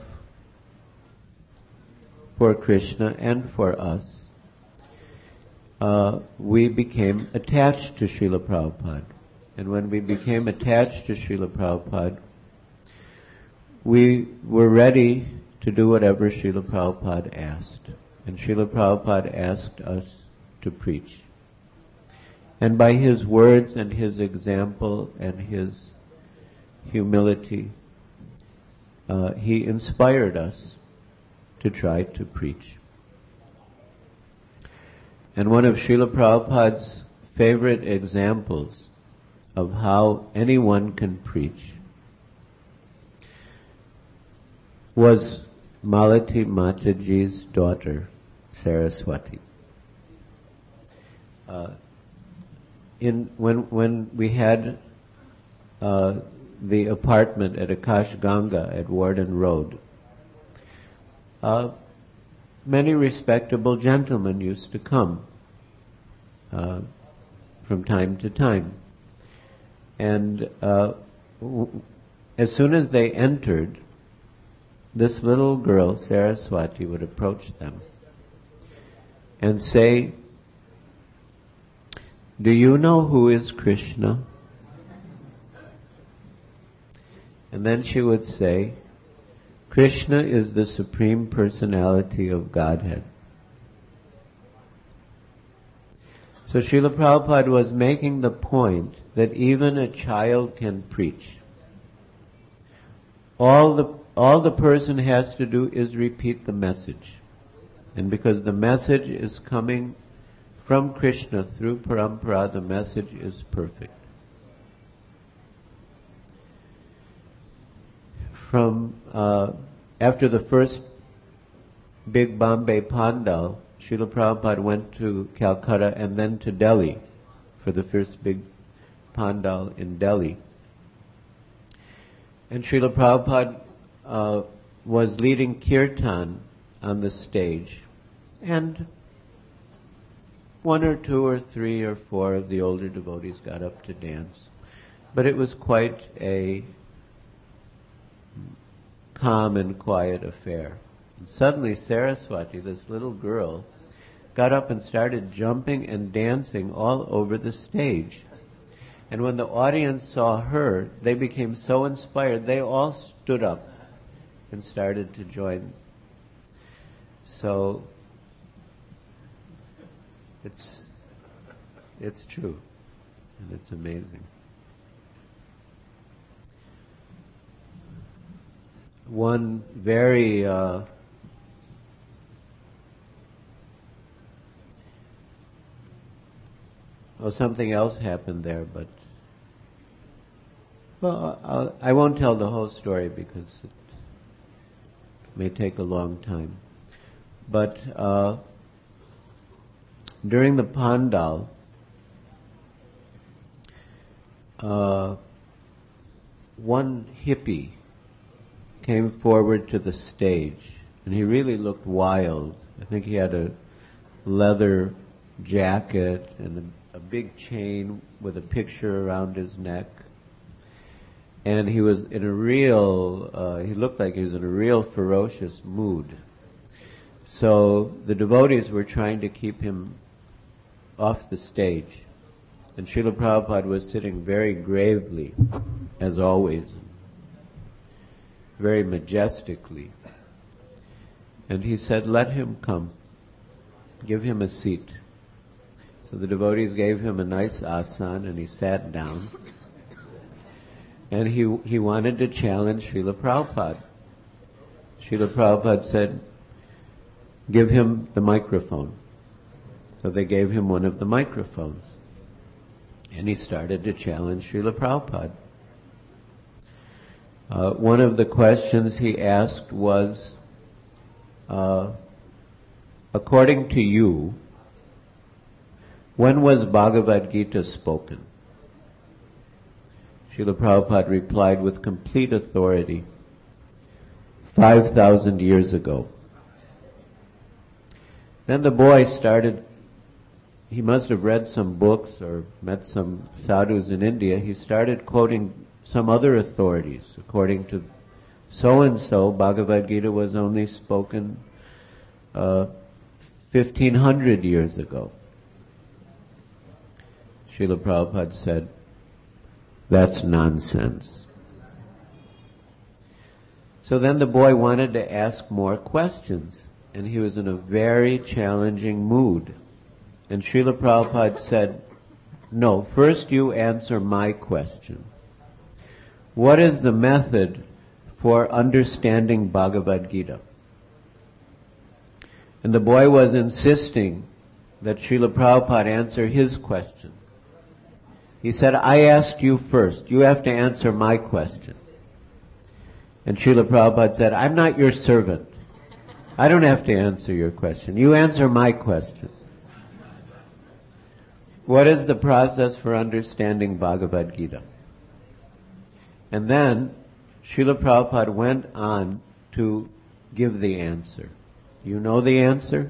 for Krishna and for us, we became attached to Srila Prabhupada. And when we became attached to Srila Prabhupada, we were ready to do whatever Srila Prabhupada asked. And Srila Prabhupada asked us to preach. And by his words and his example and his humility, he inspired us to try to preach. And one of Srila Prabhupada's favorite examples of how anyone can preach was Malati Mataji's daughter, Saraswati. When we had the apartment at Akash Ganga at Warden Road, many respectable gentlemen used to come from time to time. And as soon as they entered, this little girl, Saraswati, would approach them and say, "Do you know who is Krishna?" And then she would say, "Krishna is the Supreme Personality of Godhead." So Srila Prabhupada was making the point that even a child can preach. All the person has to do is repeat the message. And because the message is coming from Krishna through Parampara, the message is perfect. From after the first big Bombay Pandal, Srila Prabhupada went to Calcutta and then to Delhi for the first big Pandal in Delhi. And Srila Prabhupada was leading kirtan on the stage, and 1 or 2 or 3 or 4 of the older devotees got up to dance. But it was quite a calm and quiet affair. And suddenly Saraswati, this little girl, got up and started jumping and dancing all over the stage. And when the audience saw her, they became so inspired, they all stood up and started to join. So, it's true, and it's amazing. One very something else happened there, but I won't tell the whole story because it may take a long time. But during the Pandal, one hippie came forward to the stage, and he really looked wild. I think he had a leather jacket and a big chain with a picture around his neck. And he was in he looked like he was in a real ferocious mood. So the devotees were trying to keep him off the stage. And Srila Prabhupada was sitting very gravely, as always, very majestically. And he said, "Let him come. Give him a seat." So the devotees gave him a nice asana, and he sat down. And he wanted to challenge Srila Prabhupada. Srila Prabhupada said, "Give him the microphone." So they gave him one of the microphones. And he started to challenge Srila Prabhupada. One of the questions he asked was, according to you, when was Bhagavad Gita spoken? Srila Prabhupada replied with complete authority, 5,000 years ago. Then the boy started, he must have read some books or met some sadhus in India. He started quoting some other authorities. According to so-and-so, Bhagavad Gita was only spoken 1,500 years ago. Srila Prabhupada said, "That's nonsense." So then the boy wanted to ask more questions, and he was in a very challenging mood. And Srila Prabhupada said, "No, first you answer my question. What is the method for understanding Bhagavad Gita?" And the boy was insisting that Srila Prabhupada answer his question. He said, "I asked you first. You have to answer my question." And Srila Prabhupada said, "I'm not your servant. I don't have to answer your question. You answer my question. What is the process for understanding Bhagavad Gita?" And then Srila Prabhupada went on to give the answer. You know the answer?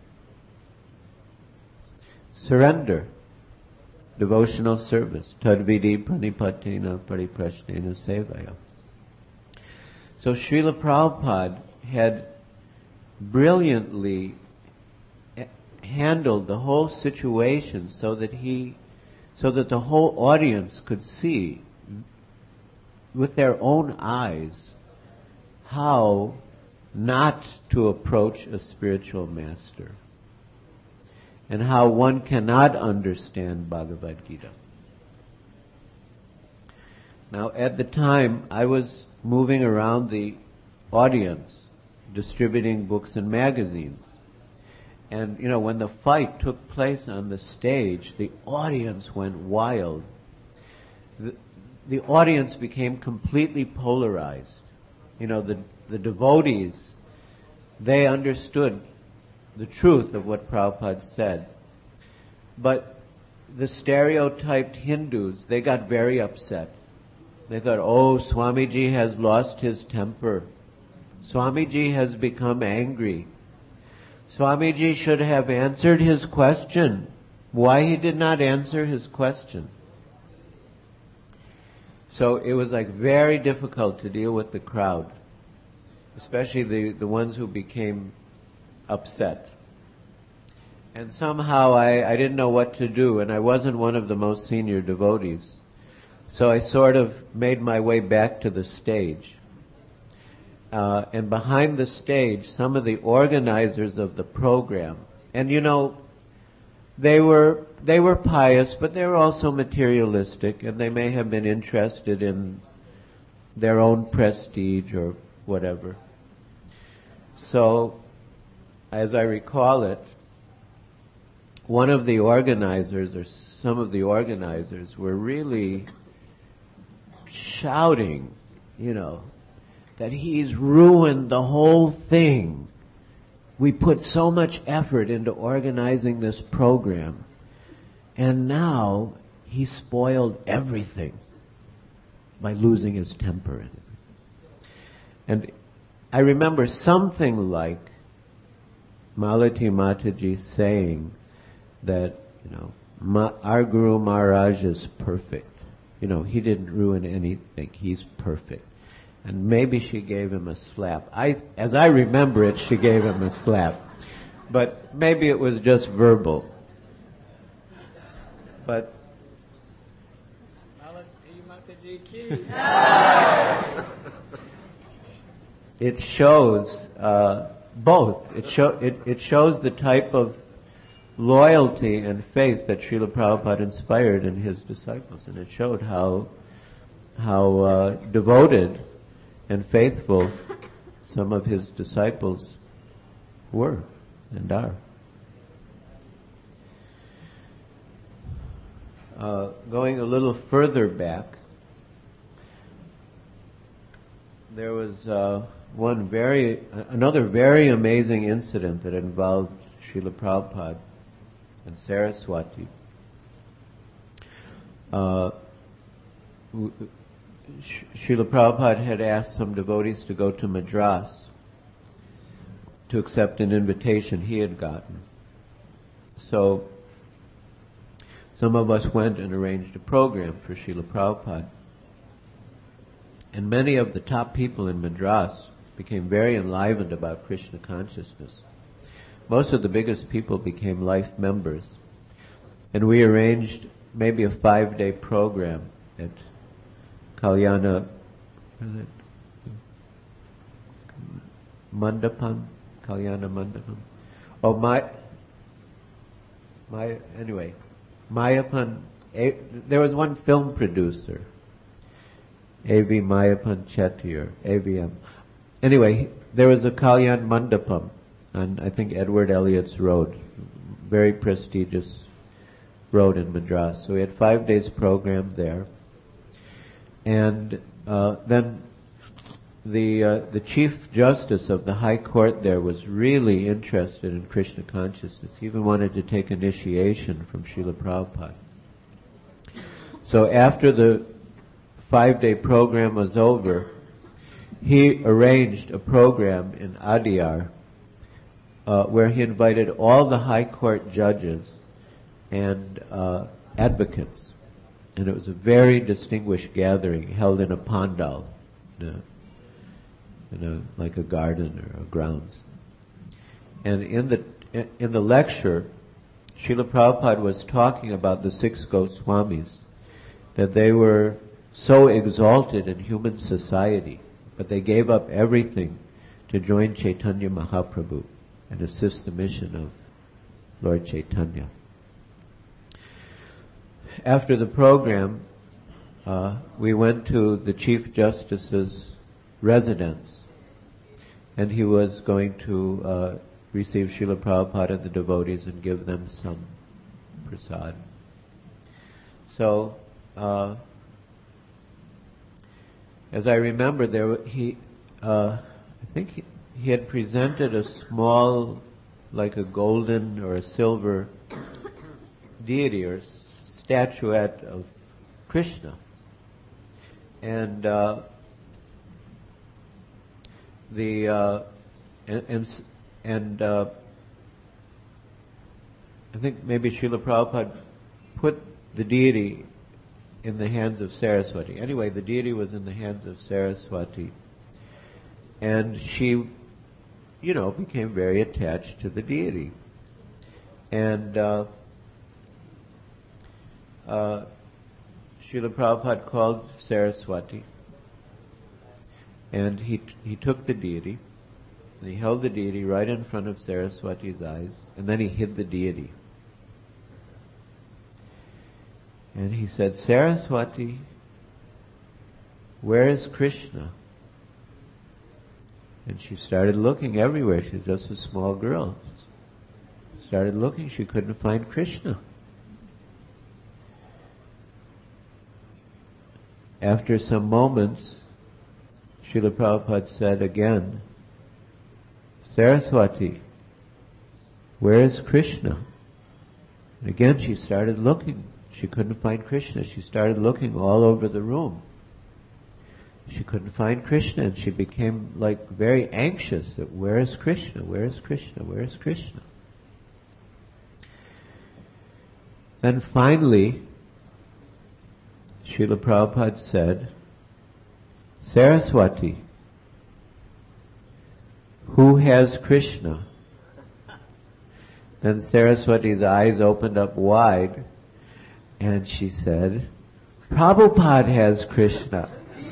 Surrender. Devotional service. Tadvidi pranipatena pariprashnena sevaya. So Srila Prabhupada had brilliantly handled the whole situation so that the whole audience could see with their own eyes how not to approach a spiritual master and how one cannot understand Bhagavad Gita. Now, at the time, I was moving around the audience, distributing books and magazines. And, when the fight took place on the stage, the audience went wild. The audience became completely polarized. The the devotees, they understood the truth of what Prabhupada said. But the stereotyped Hindus, they got very upset. They thought, oh, Swamiji has lost his temper. Swamiji has become angry. Swamiji should have answered his question. Why he did not answer his question? So it was like very difficult to deal with the crowd, especially the ones who became upset. And somehow I didn't know what to do, and I wasn't one of the most senior devotees. So I sort of made my way back to the stage. And behind the stage, some of the organizers of the program, and you know, they were pious, but they were also materialistic, and they may have been interested in their own prestige or whatever. So, as I recall it, one of the organizers, or some of the organizers, were really shouting, you know, that he's ruined the whole thing. We put so much effort into organizing this program, and now he spoiled everything by losing his temper. And I remember something like Malati Mataji saying that, you know, our Guru Maharaj is perfect. You know, he didn't ruin anything. He's perfect. And maybe she gave him a slap. As I remember it, she gave him a slap. But maybe it was just verbal. But it shows both. It shows the type of loyalty and faith that Srila Prabhupada inspired in his disciples, and it showed how devoted and faithful some of his disciples were and are. Going a little further back, there was another very amazing incident that involved Srila Prabhupada and Saraswati. Srila Prabhupada had asked some devotees to go to Madras to accept an invitation he had gotten. So some of us went and arranged a program for Srila Prabhupada. And many of the top people in Madras became very enlivened about Krishna consciousness. Most of the biggest people became life members. And we arranged maybe a 5-day program at Kalyana Mandapam. Oh, anyway, Mayapan. There was one film producer, A.V. Mayapan Chetty, or AVM. Anyway, there was a Kalyan Mandapam on, I think, Edward Elliott's Road, very prestigious road in Madras. So we had 5 days program there. And then the Chief Justice of the High Court there was really interested in Krishna consciousness. He even wanted to take initiation from Srila Prabhupada. So after the 5-day program was over, he arranged a program in Adyar where he invited all the High Court judges and advocates. And it was a very distinguished gathering held in a pandal, like a garden or a grounds. And in the lecture, Srila Prabhupada was talking about the 6 Goswamis, that they were so exalted in human society, but they gave up everything to join Chaitanya Mahaprabhu and assist the mission of Lord Chaitanya. After the program, we went to the Chief Justice's residence, and he was going to receive Srila Prabhupada and the devotees and give them some prasad. So, as I remember, I think he had presented a small, like a golden or a silver deity or statuette of Krishna. And I think maybe Srila Prabhupada put the deity in the hands of Saraswati. Anyway, the deity was in the hands of Saraswati. And she, became very attached to the deity. And Srila Prabhupada called Saraswati, and he took the deity, and he held the deity right in front of Saraswati's eyes, and then he hid the deity. And he said, "Saraswati, where is Krishna?" And she started looking everywhere. She was just a small girl. Started looking, she couldn't find Krishna. After some moments, Srila Prabhupada said again, "Saraswati, where is Krishna?" And again she started looking. She couldn't find Krishna. She started looking all over the room. She couldn't find Krishna, and she became very anxious that where is Krishna? Where is Krishna? Where is Krishna? Then finally, Srila Prabhupada said, "Saraswati, who has Krishna?" Then Saraswati's eyes opened up wide, and she said, "Prabhupada has Krishna."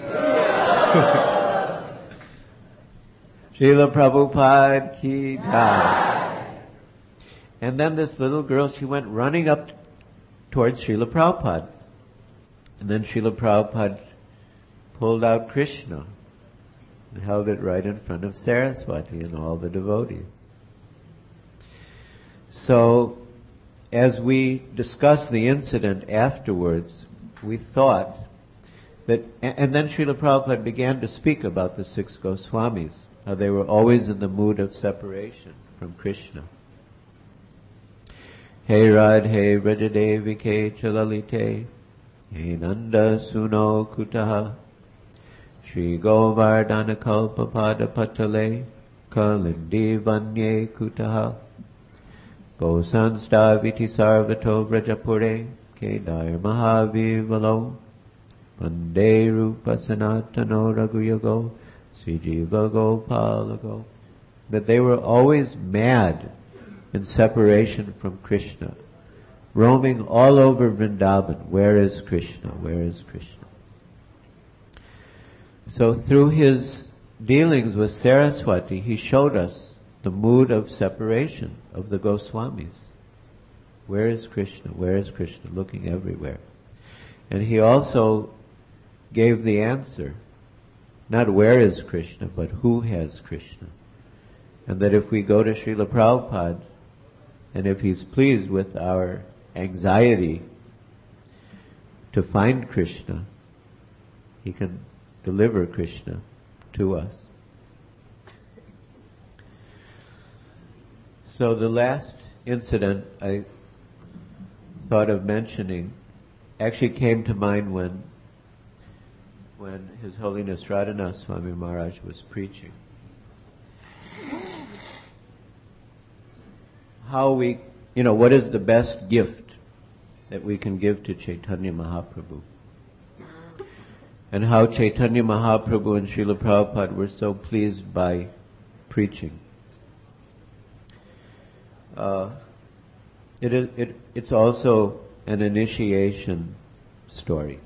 Srila Prabhupada ki jai. And then this little girl, she went running up towards Srila Prabhupada. And then Srila Prabhupada pulled out Krishna and held it right in front of Saraswati and all the devotees. So, as we discussed the incident afterwards, we thought that, and then Srila Prabhupada began to speak about the 6 Goswamis, how they were always in the mood of separation from Krishna. Hey Radhe Vrajadevike Chalalite, Hey Nanda Suno Kutaha, Shri Govardhana Kalpapada Patale, Kalindi Vanye Kutaha, Gosansta Viti Sarvato Vrajapure, Kedar Mahavivalo, Vande Rupa Sanatano Raghuyago, Srijiva Gopalago. That they were always mad in separation from Krishna, roaming all over Vrindavan. Where is Krishna? Where is Krishna? So through his dealings with Saraswati, he showed us the mood of separation of the Goswamis. Where is Krishna? Where is Krishna? Looking everywhere. And he also gave the answer, not where is Krishna, but who has Krishna. And that if we go to Srila Prabhupada, and if he's pleased with our anxiety to find Krishna, he can deliver Krishna to us. So the last incident I thought of mentioning actually came to mind when His Holiness Radhanath Swami Maharaj was preaching. How what is the best gift that we can give to Chaitanya Mahaprabhu? And how Chaitanya Mahaprabhu and Srila Prabhupada were so pleased by preaching. It's also an initiation story.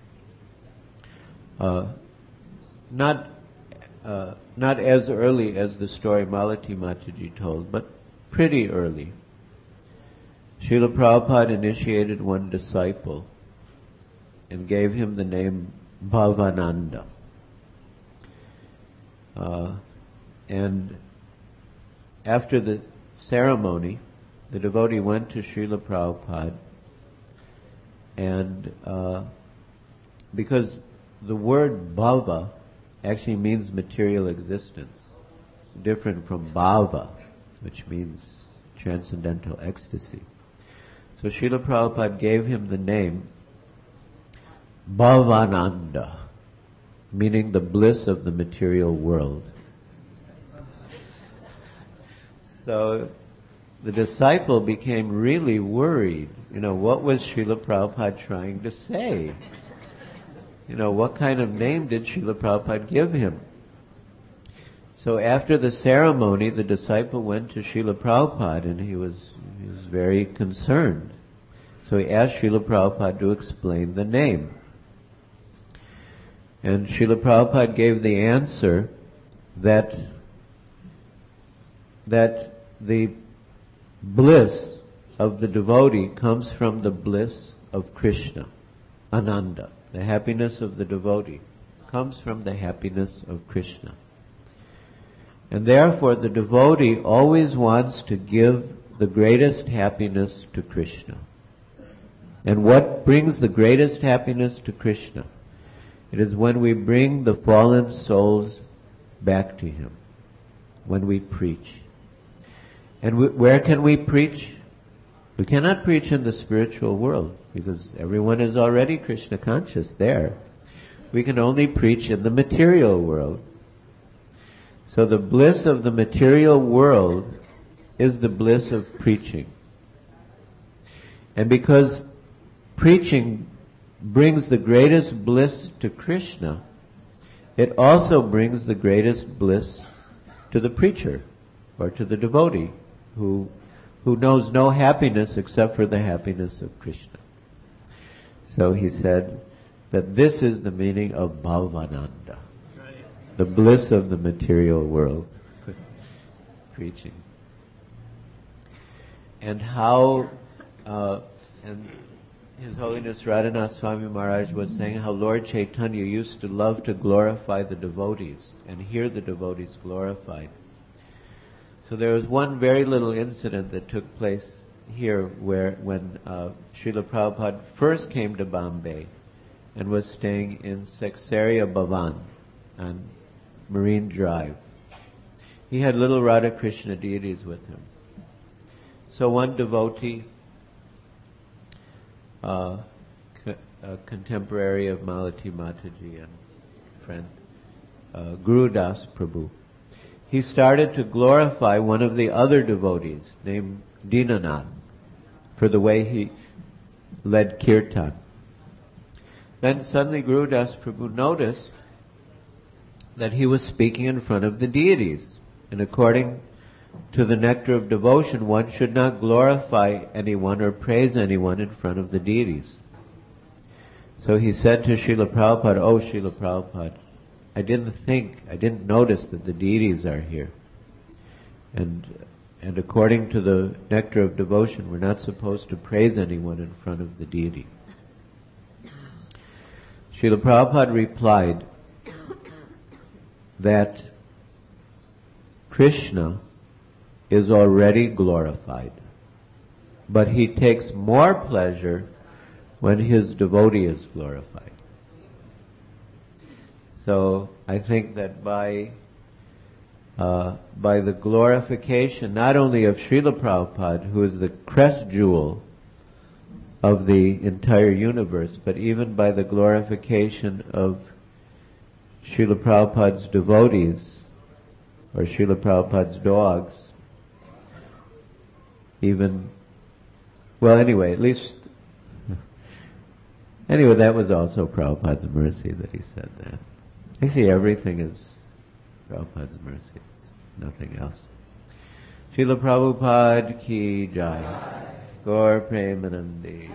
Not as early as the story Malati Mataji told, but pretty early. Srila Prabhupada initiated one disciple and gave him the name Bhavananda. And after the ceremony, the devotee went to Srila Prabhupada, and because the word bhava actually means material existence. different from bhava, which means transcendental ecstasy. So Srila Prabhupada gave him the name Bhavananda, meaning the bliss of the material world. So the disciple became really worried. What was Srila Prabhupada trying to say? What kind of name did Srila Prabhupada give him? So after the ceremony, the disciple went to Srila Prabhupada and he was very concerned. So he asked Srila Prabhupada to explain the name. And Srila Prabhupada gave the answer that the bliss of the devotee comes from the bliss of Krishna, Ananda. The happiness of the devotee comes from the happiness of Krishna. And therefore the devotee always wants to give the greatest happiness to Krishna. And what brings the greatest happiness to Krishna? It is when we bring the fallen souls back to Him, when we preach. And where can we preach? We cannot preach in the spiritual world because everyone is already Krishna conscious there. We can only preach in the material world. So the bliss of the material world is the bliss of preaching. And because preaching brings the greatest bliss to Krishna, it also brings the greatest bliss to the preacher or to the devotee who knows no happiness except for the happiness of Krishna. So he said that this is the meaning of Bhavananda, the bliss of the material world. Preaching. And how, and His Holiness Radhanath Swami Maharaj was saying how Lord Chaitanya used to love to glorify the devotees and hear the devotees glorified. So there was one very little incident that took place here when Srila Prabhupada first came to Bombay and was staying in Sexaria Bhavan on Marine Drive. He had little Radha Krishna deities with him. So one devotee, a contemporary of Malati Mataji and friend, Guru Das Prabhu, he started to glorify one of the other devotees named Dinanath for the way he led kirtan. Then suddenly Guru Das Prabhu noticed that he was speaking in front of the deities. And according to the nectar of devotion, one should not glorify anyone or praise anyone in front of the deities. So he said to Srila Prabhupada, "Oh, Srila Prabhupada, I didn't notice that the deities are here. And according to the nectar of devotion, we're not supposed to praise anyone in front of the deity." Srila Prabhupada replied that Krishna is already glorified, but he takes more pleasure when his devotee is glorified. So I think that by the glorification not only of Srila Prabhupada, who is the crest jewel of the entire universe, but even by the glorification of Srila Prabhupada's devotees, or Srila Prabhupada's dogs, anyway, that was also Prabhupada's mercy that he said that. Actually, everything is Prabhupada's mercy. It's nothing else. Srila Prabhupada ki jai. Gaur Premanandi.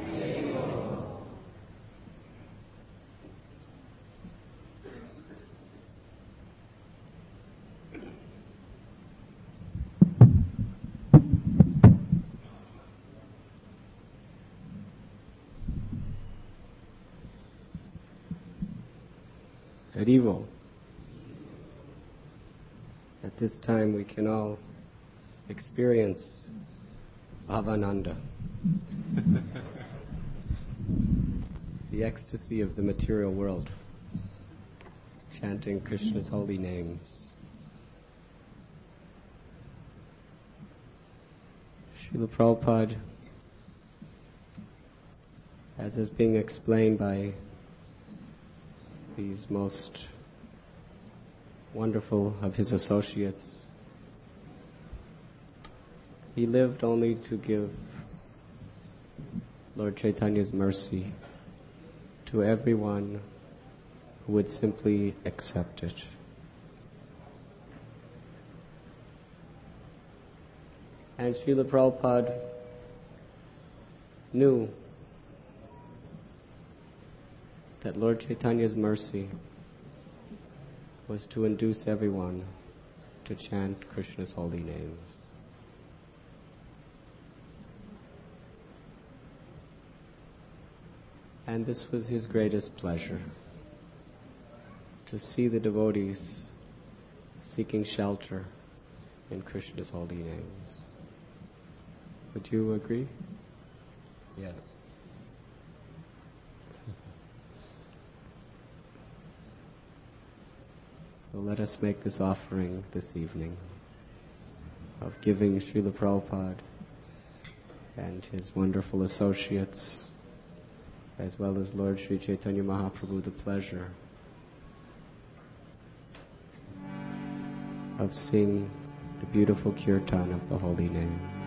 Harivo. At this time we can all experience Bhavananda, the ecstasy of the material world, chanting Krishna's holy names. Srila Prabhupada, as is being explained by these most wonderful of his associates, he lived only to give Lord Chaitanya's mercy to everyone who would simply accept it. And Srila Prabhupada knew that Lord Chaitanya's mercy was to induce everyone to chant Krishna's holy names. And this was his greatest pleasure, to see the devotees seeking shelter in Krishna's holy names. Would you agree? Yes. So let us make this offering this evening of giving Srila Prabhupada and his wonderful associates, as well as Lord Sri Chaitanya Mahaprabhu, the pleasure of seeing the beautiful kirtan of the holy name.